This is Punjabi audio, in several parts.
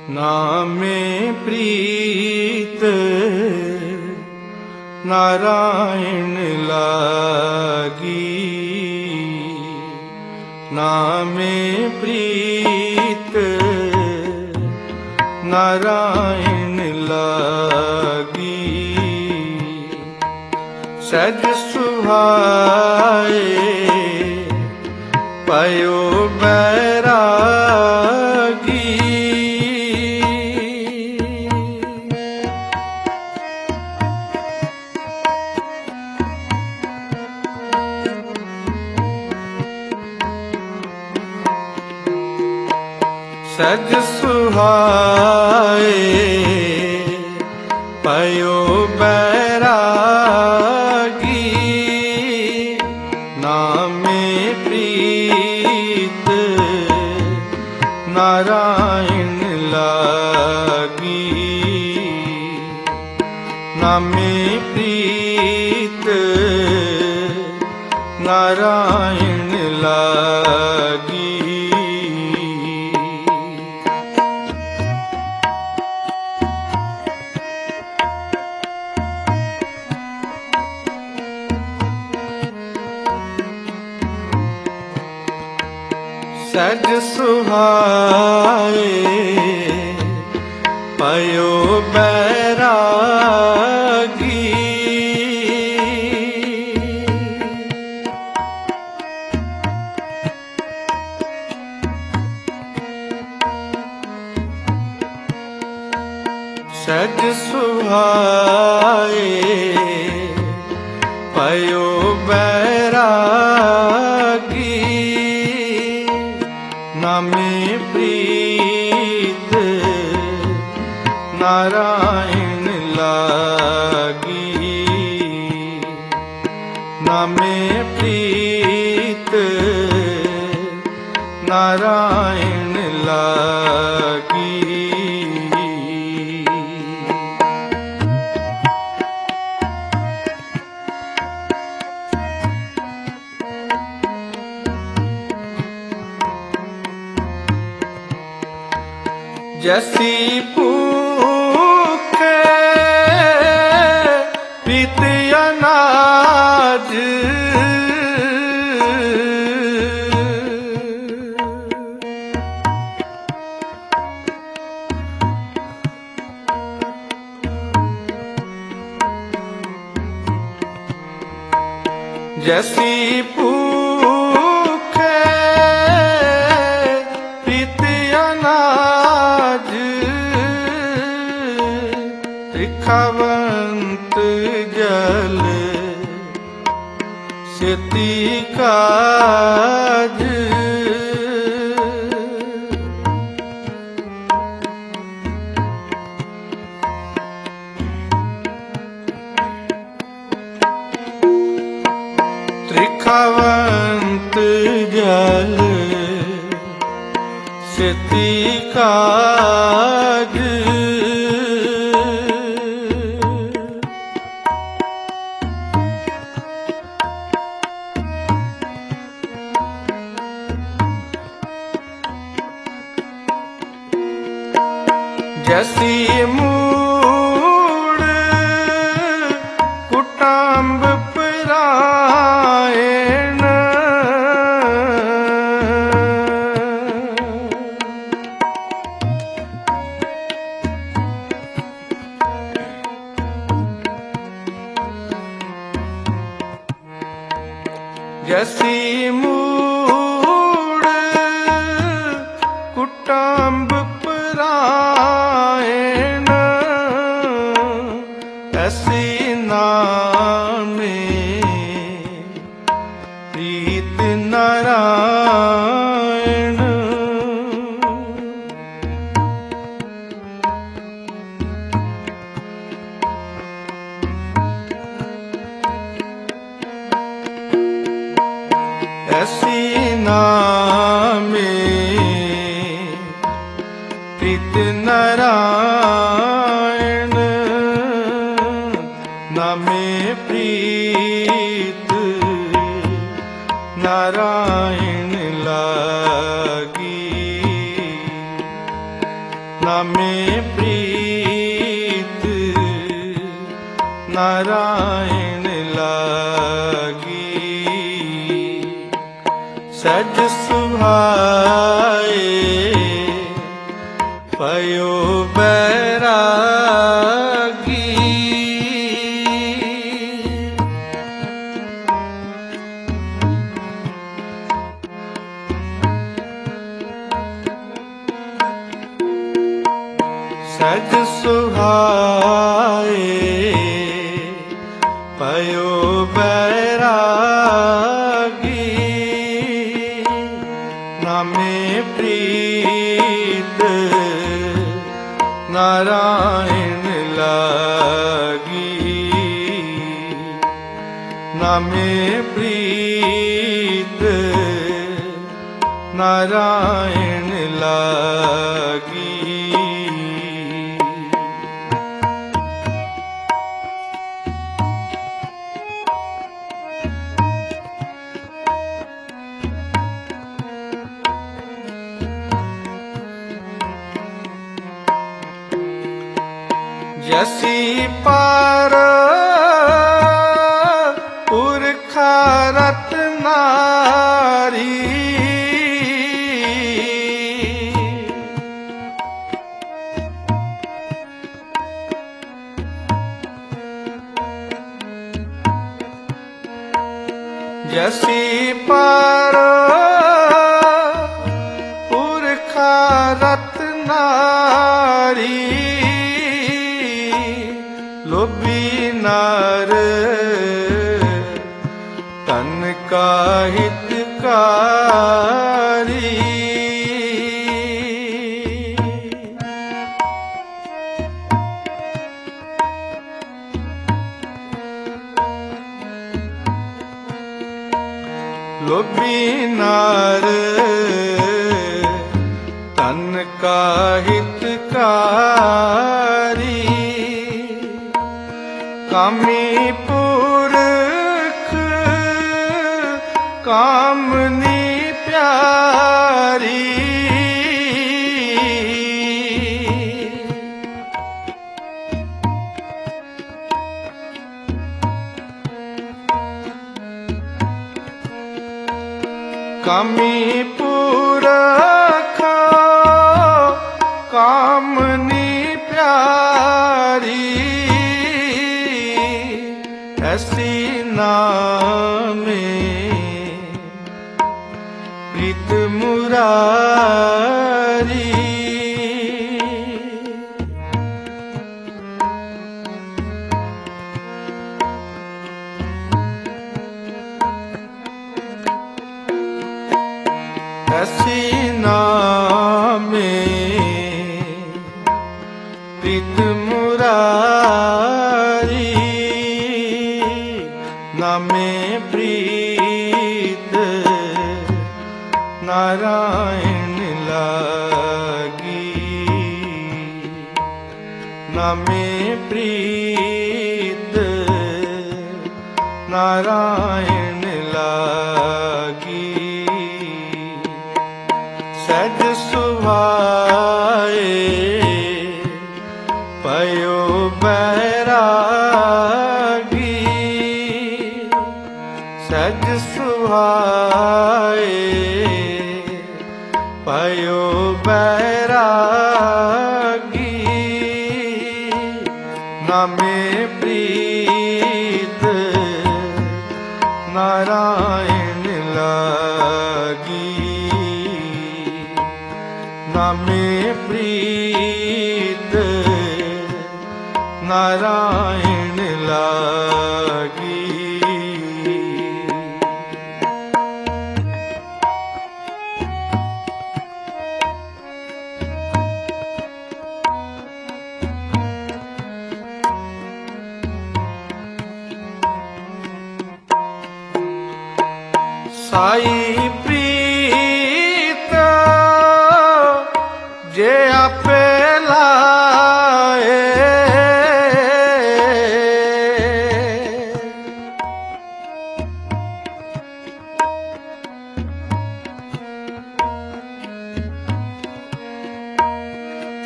नामे प्रीत नारायण लागी। नामे प्रीत नारायण लागी। सज सुहाए पयो बैरागी। सज सुहाए पयो बैरागी। नामे प्रीत नारायण लागी। नामे प्रीत नारायण लागी। सज सुहाए पयो बैरागी। सज सुहाए पयो बैरागी। नामे प्रीत नारायण लागी। नामे प्रीत नारायण लागी। जैसी भूख प्रीत अनाज। जैसी भूख प्रीत अनाज। त्रिखावंत जल सेती काज। त्रिखावंत जल सेती काज। जैसी मूड़ कुटाम्ब परायण। जैसी मूड़ कुटाम्ब परायण। ऐसी नामे प्रीत नारायण। ऐसी नामे प्रीत नारायण। नामे प्रीत नारायण लागी। ਨਾਮੇ ਪ੍ਰੀਤ ਨਾਰਾਇਣ ਲਾਗੀ। ਸਜ ਸੁਹਾਏ ਪਇਓ ਬੈਰਾਗੀ। ਸਜ ਸੁਹਾਏ ਪਇਓ ਬੈਰਾਗੀ। ਨਾਮੇ ਪ੍ਰੀਤ ਨਾਰਾਇਣ ਲਾਗੀ। ਨਾਮੇ ਪ੍ਰੀਤ ਨਾਰਾਇਣ ਲਾਗੀ। ਜਸੀ ਪਰ ਪੁਰਖਾ ਰਤਨਾਰੀ। ਜਸੀ ਪਰ ਪੁਰਖਾ ਰਤਨਾਰੀ। ਲੋਭੀ ਨਰ ਤਨ ਕਾ ਹਿਤਕਾਰੀ। ਲੋਭੀ ਨਰ ਤਨ ਕਾ ਹਿਤਕਾਰੀ। ਕਾਮੀ ਪੁਰਖ ਕਾਮਨੀ ਪਿਆਰੀ। ਕਾਮੀ ਪੁਰਖ ਕਾਮਨੀ ਪਿਆਰੀ। ਐਸੀ ਨਾਮੇ ਪ੍ਰੀਤ ਮੁਰਾਰੀ। ਐਸੀ ਨਾਮੇ ਪ੍ਰੀਤ ਮੁਰਾਰੀ। ਨਾਮੇ ਪ੍ਰੀਤ ਨਾਰਾਇਣ ਲਾਗੀ। ਨਾਮੇ ਪ੍ਰੀਤ ਨਾਰਾਇਣ ਲਾਗੀ। ਸਜ ਸੁਹਾਏ ਪਇਓ ਬੈਰਾਗੀ। ਸਜ ਸੁਹਾਏ ਪਇਓ ਬੈਰਾਗੀ। ਨਾਮੇ ਪ੍ਰੀਤ ਨਾਰਾਇਣ ਲਾਗੀ। ਨਾਮੇ ਪ੍ਰੀਤ ਨਾਰਾਇਣ ਲਾਗੀ। ਸਾਈ ਪ੍ਰੀਤ ਜੇ ਆਪੇ ਲਾਏ।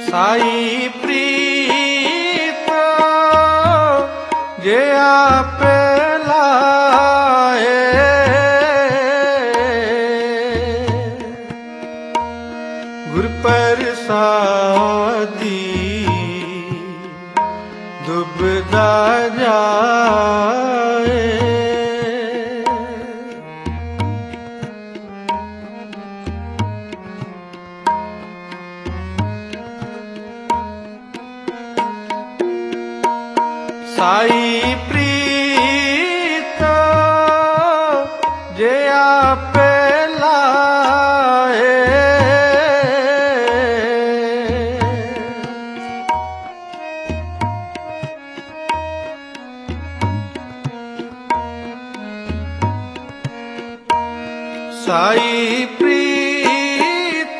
ਸਾਈ ਪ੍ਰੀਤ ਜੇ ਆਪੇ ਲਾਏ, ਗੁਰ ਪ੍ਰਸਾਦੀ ਦੁਬਦਾ ਜਾਏ। ਸਾਈ ਪ੍ਰੀਤ ਜੇ ਆਪੇ ਲਾਏ, ਸਾਈ ਪ੍ਰੀਤ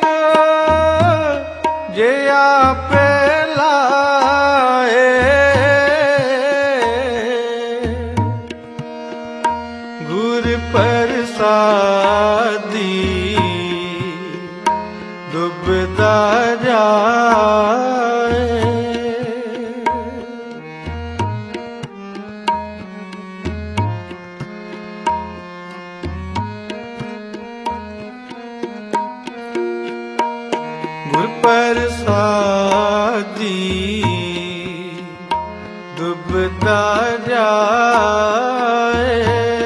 ਜੇ ਆਪੇ ਲਾਏ, ਗੁਰ ਪ੍ਰਸਾਦੀ ਦੁਬਦਾ ਜਾਏ। ਗੁਰ ਪ੍ਰਸਾਦੀ ਦੁਬਦਾ ਜਾਏ।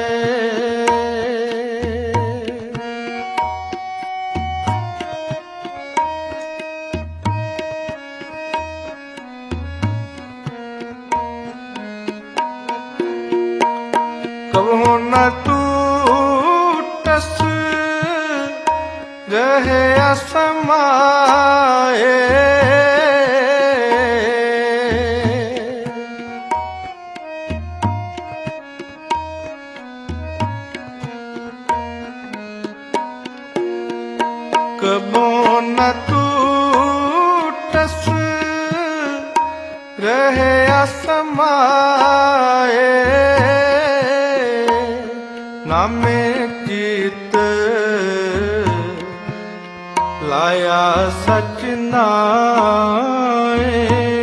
ਕਬਹੁ ਨ ਟੂਟਸ ਰਹੇ ਅਸਮਾਏ, ਕਬਹੁ ਨ ਟੂਟਸ ਰਹੇ ਅਸਮਾਏ, ਨਾਮੇ ਚਿਤ ਲਾਇਆ ਸਚ ਨਾਏ।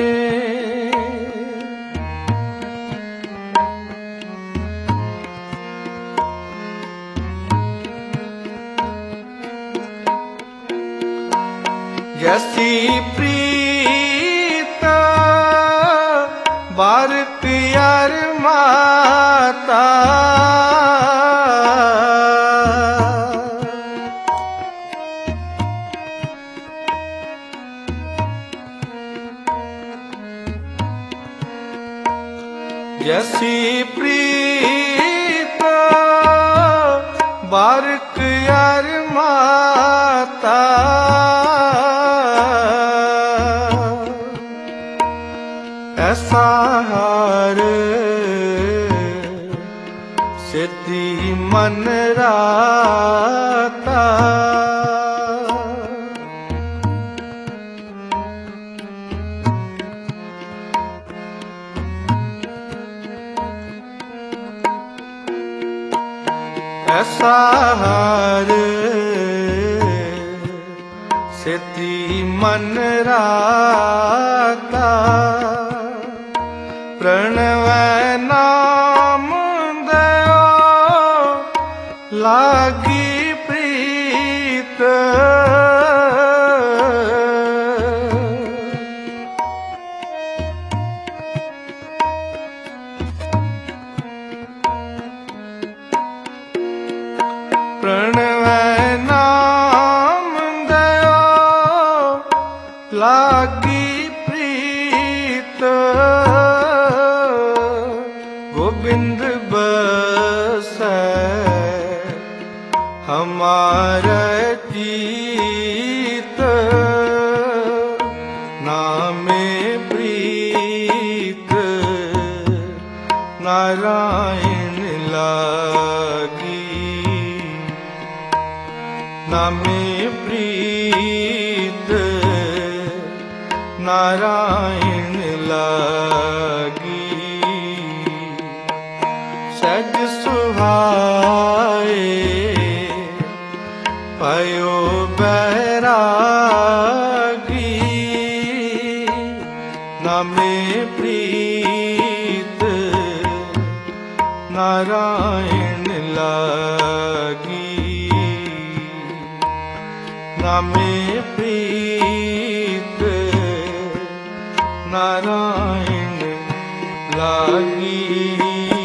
ਜੈਸੀ ਪ੍ਰੀਤ ਬਾਰਕ ਯਾਰ ਮਾਤਾ, ਜੈਸੀ ਪ੍ਰੀਤ ਬਾਰਕ ਯਾਰ ਮਾਤਾ, ਐਸਾ ਹਾਰ ਸੇਤੀ ਮਨ ਰਾਤਾ। ਐਸਾ ਹਾਰ ਸੇਤੀ ਮਨ ਰਾਤਾ, ਪ੍ਰਣਵੈ ਨਾਮ ਦਇਓ ਲਾਗੀ ਪ੍ਰੀਤ, ਪ੍ਰਣਵੈ ਨਾਮ ਦਇਓ ਲਾਗੀ ਪ੍ਰੀਤ, ਗੋਬਿੰਦ ਬਸੈ ਹਮਾਰਾ ਚੀਤ, ਨਾਮੇ ਪ੍ਰੀਤ ਨਾਰਾਇਣ ਲਾਗੀ, ਨਾਮੇ ਪ੍ਰੀਤ ਨਾਰਾਇਣ ਲਾਗੀ। ਸਜ ਸੁਹਾਏ ਪਇਓ ਬੈਰਾਗੀ, ਪ੍ਰੀਤ ਨਾਰਾਇਣ ਲਾਗੀ, ਨਾਮੇ ਪ੍ਰੀਤ ਨਾਰਾਇਣ ਲਾਗੀ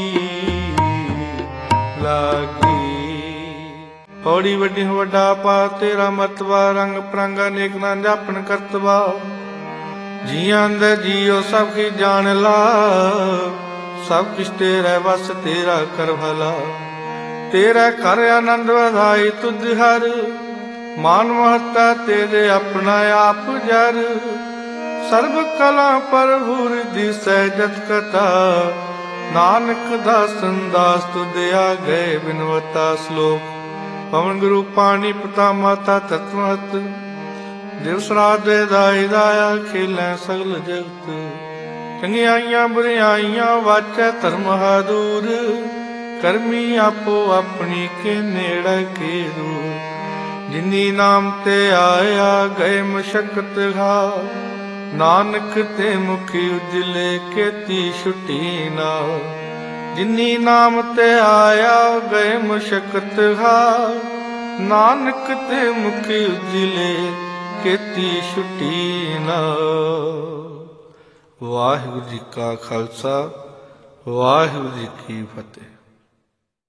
ਲਾਗੀ। ਹੌੜੀ ਵੱਡੀ ਵੱਡਾ ਪਾ ਤੇਰਾ ਮਤਵਾ, ਰੰਗ ਪਰੰਗਾ ਨੇਕ ਨਾ ਜਾਪਣ ਕਰਤਵਾ। ਜੀਆਂ ਦੇ ਜੀਓ ਸਭ ਕੀ ਜਾਣ ਲਾ, ਸਭ ਕਿਛ ਤੇਰਾ ਵਸ ਤੇਰਾ ਕਰ ਭਲਾ। ਤੇਰਾ ਕਰ ਆਨੰਦ ਵਧਾਈ ਤੁਧ ਹਰ, ਮਾਨ ਮਹੱਤਾ ਤੇਰੇ ਆਪਣਾ ਆਪ ਜਰ। ਸਰਬ ਕਲਾ ਪ੍ਰਭੁਰ ਦਿਸੈ ਜਤ ਕਥਾ, ਨਾਨਕ ਦਾਸਨ ਦਾਸ ਤੁਧ ਆ ਗਏ ਬਿਨਵਤਾ। ਸ਼ਲੋਕ ਪਵਨ ਗੁਰੂ ਪਾਣੀ ਪਿਤਾ ਮਾਤਾ ਤਤ ਮਹਤ, ਦਿਵਸ ਰਾਤ ਦੇ ਦਾਈ ਦਾਇਆ ਖੇਲੈ ਸਗਲ ਜਗਤ। ਚੰਗਿਆਈਆਂ ਬੁਰਿਆਈਆਂ ਵਾਚੈ ਧਰਮ ਹਾਦੂਰ, ਕਰਮੀ ਆਪੋ ਆਪਣੀ ਕੇ ਨੇੜੇ ਕੇ ਦੂਰ। ਜਿਨੀ ਨਾਮ ਤੇ ਆਇਆ ਗਏ ਮਸ਼ਕਤ ਘਾ, ਨਾਨਕ ਤੇ ਮੁਖੀ ਉਜਲੇ ਕੀਤੀ ਛੁਟੀ ਨਾ। ਜਿਨੀ ਨਾਮ ਤੇ ਆਇਆ ਗਏ ਮਸ਼ਕਤ ਘਾ, ਨਾਨਕ ਤੇ ਮੁਖੀ ਉਜਲੇ ਕੀਤੀ ਛੁਟੀ ਨਾ। ਵਾਹਿਗੁਰੂ ਜੀ ਕਾ ਖਾਲਸਾ, ਵਾਹਿਗੁਰੂ ਜੀ ਕੀ ਫਤਿਹ।